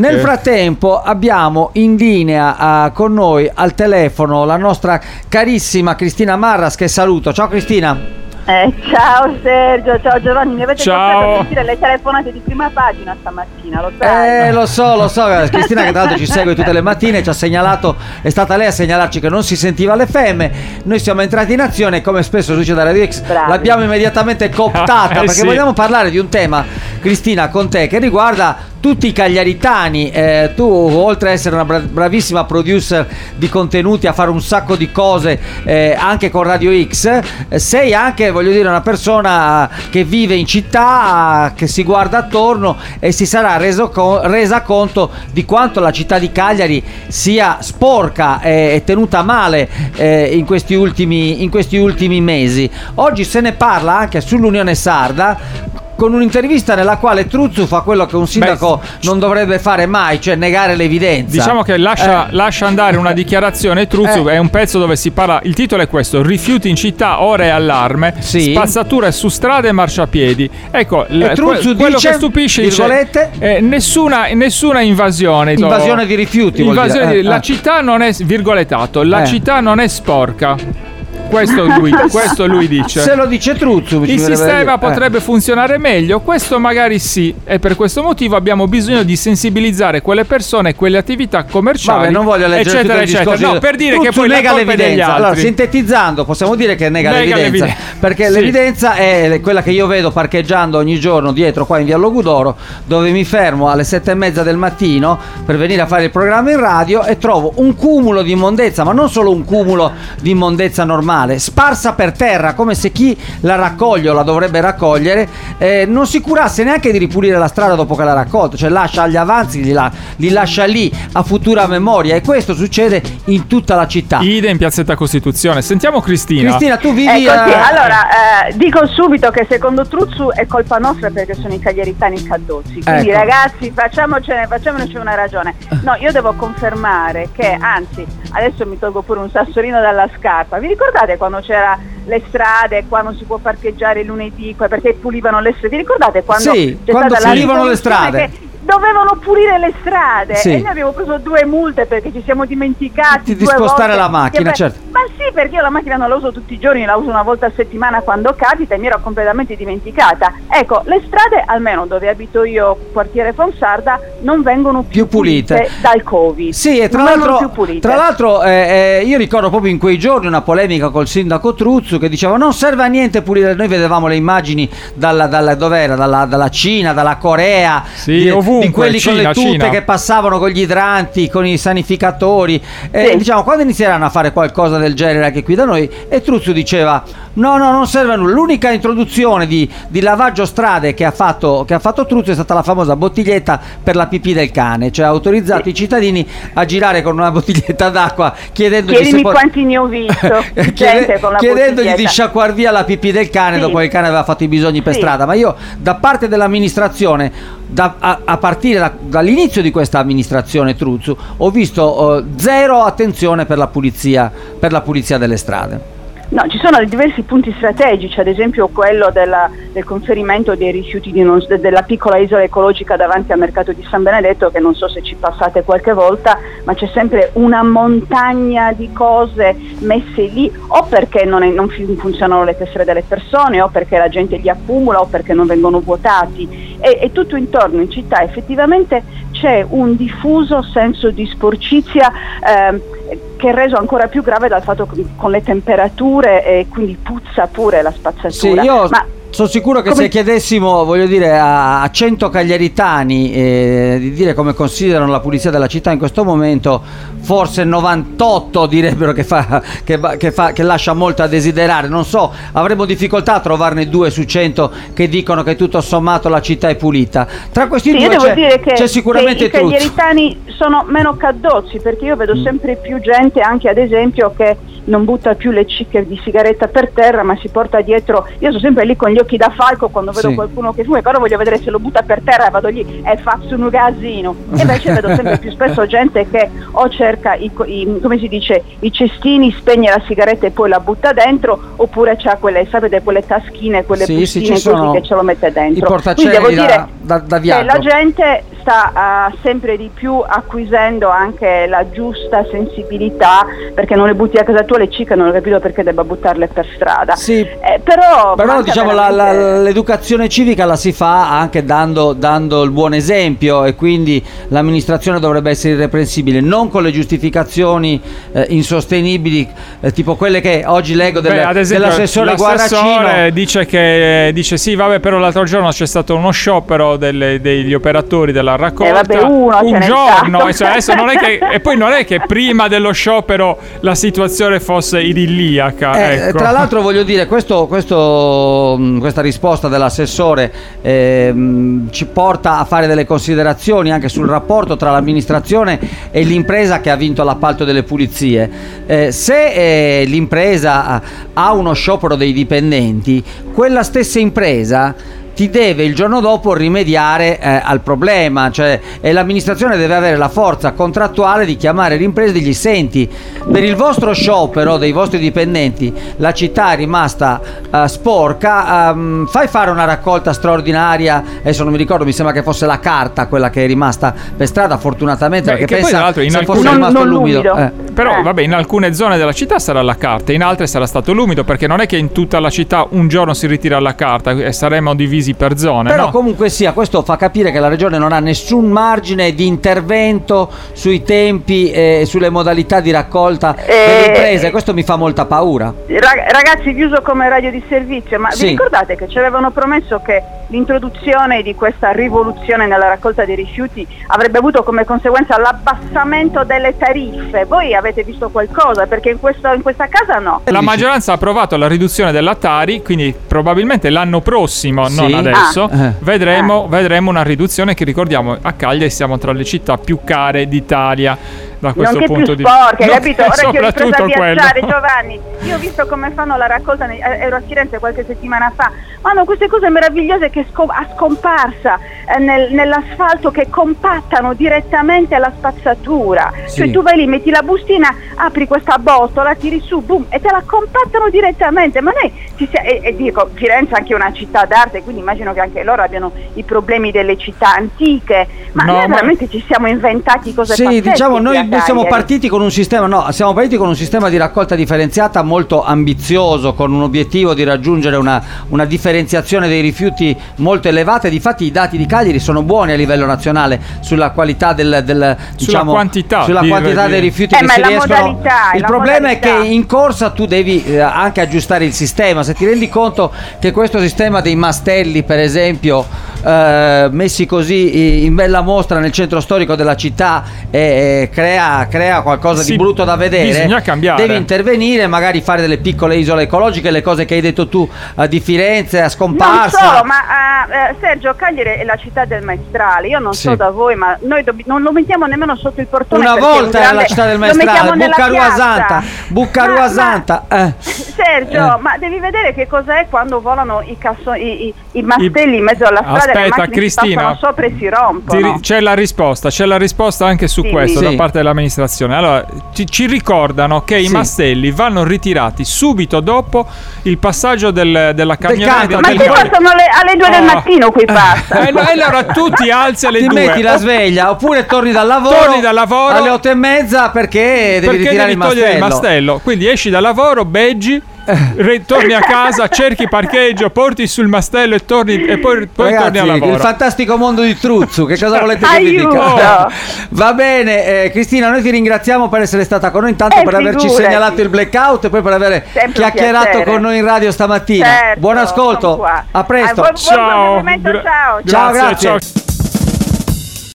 Nel frattempo abbiamo in linea con noi al telefono la nostra carissima Cristina Marras, che saluto. Ciao Cristina. Ciao Sergio, ciao Giovanni, mi avete portato a sentire le telefonate di prima pagina stamattina, lo sai? Lo so, Cristina, che tra l'altro ci segue tutte le mattine, ci ha segnalato, è stata lei a segnalarci che non si sentiva l'FM. Noi siamo entrati in azione e, come spesso succede a Radio X, l'abbiamo immediatamente cooptata perché vogliamo parlare di un tema, Cristina, con te, che riguarda tutti i cagliaritani. Tu, oltre ad essere una bravissima producer di contenuti, a fare un sacco di cose anche con Radio X, sei anche, voglio dire, una persona che vive in città, che si guarda attorno e si sarà resa conto di quanto la città di Cagliari sia sporca e tenuta male in questi ultimi mesi. Oggi se ne parla anche sull'Unione Sarda, con un'intervista nella quale Truzzu fa quello che un sindaco non dovrebbe fare mai, cioè negare l'evidenza. Diciamo che lascia andare una dichiarazione. Truzzu è un pezzo dove si parla, il titolo è questo: rifiuti in città, ora è allarme, spazzature su strade e marciapiedi. Ecco, Truzzu quello dice, che stupisce, dice, nessuna invasione di rifiuti, la città non è, virgolettato, la città non è sporca. Questo lui dice. Se lo dice Truzzu, il sistema potrebbe funzionare meglio. Questo magari sì, e per questo motivo abbiamo bisogno di sensibilizzare quelle persone, quelle attività commerciali. Vabbè, non voglio leggere eccetera, eccetera. No, per dire Truzzu che poi nega la colpa è degli altri. Allora, sintetizzando, possiamo dire che nega l'evidenza, perché l'evidenza è quella che io vedo parcheggiando ogni giorno dietro qua in via Logudoro, dove mi fermo alle 7:30 del mattino per venire a fare il programma in radio e trovo un cumulo di immondezza, ma non solo un cumulo di immondezza normale, sparsa per terra, come se chi la raccoglie o la dovrebbe raccogliere non si curasse neanche di ripulire la strada dopo che l'ha raccolta, cioè lascia gli avanzi, li lascia lì a futura memoria, e questo succede in tutta la città. Idem in Piazzetta Costituzione. Sentiamo Cristina. Cristina, tu vivi allora dico subito che secondo Truzzu è colpa nostra perché sono i cagliaritani caddozzi, quindi ragazzi facciamocene una ragione. No, io devo confermare che, anzi, adesso mi tolgo pure un sassolino dalla scarpa. Vi ricordate quando c'era le strade, qua non si può parcheggiare il lunedì perché pulivano le strade? Vi ricordate quando quando pulivano le strade? Dovevano pulire le strade e noi abbiamo preso 2 multe perché ci siamo dimenticati di spostare la macchina, certo. Ma sì, perché io la macchina non la uso tutti i giorni, la uso una volta a settimana quando capita, e mi ero completamente dimenticata. Ecco, le strade, almeno dove abito io, quartiere Fonsarda, non vengono più pulite dal Covid. Sì, e tra l'altro io ricordo proprio in quei giorni una polemica col sindaco Truzzu che diceva non serve a niente pulire. Noi vedevamo le immagini dalla Cina, dalla Corea, di quelli con le tute che passavano con gli idranti, con i sanificatori, diciamo, quando inizieranno a fare qualcosa del genere anche qui da noi? E Truzzu diceva no, non serve a nulla. L'unica introduzione di lavaggio strade che ha fatto Truzzu è stata la famosa bottiglietta per la pipì del cane, cioè ha autorizzato i cittadini a girare con una bottiglietta d'acqua chiedendogli quanti ne ho visto chiedendogli di sciacquar via la pipì del cane dopo che il cane aveva fatto i bisogni per strada. Ma io, da parte dell'amministrazione, a partire dall'inizio di questa amministrazione Truzzu, ho visto zero attenzione per la pulizia delle strade. No, ci sono diversi punti strategici, ad esempio quello del conferimento dei rifiuti della piccola isola ecologica davanti al mercato di San Benedetto, che non so se ci passate qualche volta, ma c'è sempre una montagna di cose messe lì, o perché non funzionano le tessere delle persone, o perché la gente li accumula, o perché non vengono vuotati, e tutto intorno in città effettivamente c'è un diffuso senso di sporcizia che è reso ancora più grave dal fatto che con le temperature, e quindi puzza pure la spazzatura. Sì, sono sicuro che se chiedessimo, voglio dire, a 100 cagliaritani di dire come considerano la pulizia della città in questo momento, forse 98 direbbero che lascia molto a desiderare. Non so, avremo difficoltà a trovarne 2 su 100 che dicono che tutto sommato la città è pulita. Tra questi due c'è sicuramente Truzzu. I cagliaritani sono meno caddozzi, perché io vedo sempre più gente, anche ad esempio, che non butta più le cicche di sigaretta per terra, ma si porta dietro. Io sono sempre lì con gli occhi da falco quando vedo qualcuno che fuma, però voglio vedere se lo butta per terra e vado lì e faccio un casino. E invece vedo sempre più spesso gente che o cerca come si dice, i cestini, spegne la sigaretta e poi la butta dentro, oppure c'ha quelle, sapete, quelle taschine, quelle bustine così che ce lo mette dentro. I portaceneri devo dire da viaggio. La gente sta sempre di più acquisendo anche la giusta sensibilità, perché non le butti a casa tua le cicche, non ho capito perché debba buttarle per strada. Sì, però diciamo veramente... l'educazione civica la si fa anche dando il buon esempio, e quindi l'amministrazione dovrebbe essere irreprensibile, non con le giustificazioni insostenibili, tipo quelle che oggi leggo dell'assessore Guarracino. Dice sì, vabbè, però l'altro giorno c'è stato uno sciopero degli operatori della raccolta, un giorno, adesso non è che, e poi non è che prima dello sciopero la situazione fosse idilliaca, ecco. Tra l'altro voglio dire, questa risposta dell'assessore ci porta a fare delle considerazioni anche sul rapporto tra l'amministrazione e l'impresa che ha vinto l'appalto delle pulizie. Se l'impresa ha uno sciopero dei dipendenti, quella stessa impresa ti deve il giorno dopo rimediare al problema, e l'amministrazione deve avere la forza contrattuale di chiamare l'impresa e dirgli: senti, per il vostro sciopero dei vostri dipendenti la città è rimasta sporca, fai fare una raccolta straordinaria. Adesso non mi ricordo, mi sembra che fosse la carta quella che è rimasta per strada, fortunatamente, perché pensa se fosse rimasto l'umido. Però vabbè, in alcune zone della città sarà la carta, in altre sarà stato l'umido, perché non è che in tutta la città un giorno si ritira la carta e saremo divisi per zone. Però comunque sia, questo fa capire che la regione non ha nessun margine di intervento sui tempi e sulle modalità di raccolta delle imprese. Questo mi fa molta paura. Ragazzi, chiuso come radio di servizio, ma vi ricordate che ci avevano promesso che l'introduzione di questa rivoluzione nella raccolta dei rifiuti avrebbe avuto come conseguenza l'abbassamento delle tariffe? Voi avete visto qualcosa? Perché in questa casa no. La maggioranza ha approvato la riduzione della Tari, quindi probabilmente l'anno prossimo, non adesso, vedremo una riduzione, che ricordiamo, a Cagliari siamo tra le città più care d'Italia. Da questo nonché punto più sporche, di capito? Ora che ho ripreso a viaggiare, quello. Giovanni, io ho visto come fanno la raccolta, ero a Firenze qualche settimana fa, ma hanno queste cose meravigliose che a scomparsa nell'asfalto, che compattano direttamente la spazzatura. Cioè tu vai lì, metti la bustina, apri questa botola, tiri su, boom, e te la compattano direttamente. Ma noi dico, Firenze è anche una città d'arte, quindi immagino che anche loro abbiano i problemi delle città antiche, ma noi veramente ci siamo inventati cose pazzesche. Diciamo, noi siamo partiti con un sistema di raccolta differenziata molto ambizioso, con un obiettivo di raggiungere una differenziazione dei rifiuti molto elevata. Difatti i dati di Cagliari sono buoni a livello nazionale sulla qualità sulla quantità dei rifiuti che si riescono. Il problema è che in corsa tu devi anche aggiustare il sistema. Se ti rendi conto che questo sistema dei mastelli, per esempio, messi così in bella mostra nel centro storico della città, crea qualcosa di brutto da vedere, bisogna cambiare. Devi intervenire, magari fare delle piccole isole ecologiche, le cose che hai detto tu di Firenze a scomparsa. Non solo, ma Sergio, Cagliari è la città del maestrale. Io non so da voi, ma noi non lo mettiamo nemmeno sotto il portone. Una volta era la città del maestrale, Buccarua Santa. Sergio, ma devi vedere che cos'è quando volano i mastelli in mezzo alla strada. Aspetta, Cristina, sopra e si rompono. C'è la risposta anche su questo da parte dell'amministrazione. Allora, ci ricordano che i mastelli vanno ritirati subito dopo il passaggio della camionetta. Ma qui passano alle 2 del mattino, qui passa. E allora tu ti alzi alle 2. Ti metti la sveglia, oppure torni dal lavoro alle 8:30 perché devi ritirare il mastello. Quindi esci dal lavoro, beggi, ritorni a casa, cerchi parcheggio, porti sul mastello e torni, e poi ragazzi, torni a lavoro. Il fantastico mondo di Truzzu, che cosa volete che vi dica? Va bene, Cristina, noi ti ringraziamo per essere stata con noi, intanto per averci segnalato il blackout e poi per aver chiacchierato con noi in radio stamattina. Buon ascolto, a presto. Ciao, grazie. Ciao.